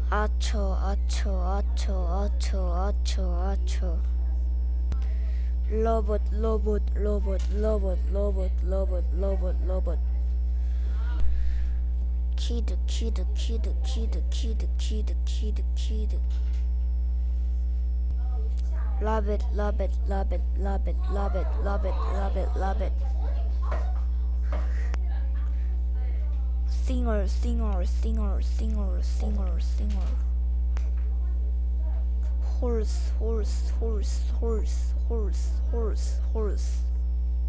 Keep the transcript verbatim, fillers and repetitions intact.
Acho, acho, acho, acho, acho, acho. Lobot, lobot, lobot, lobot, lobot, lobot, lobot, lobot. Kid, kid, kid, kid, kid, kid, kid, kid. Love it, love it, love it, love it, love it, love it, love it, love it. Singer, singer, singer, singer, singer, singer. Horse, horse, horse, horse, horse, horse, horse.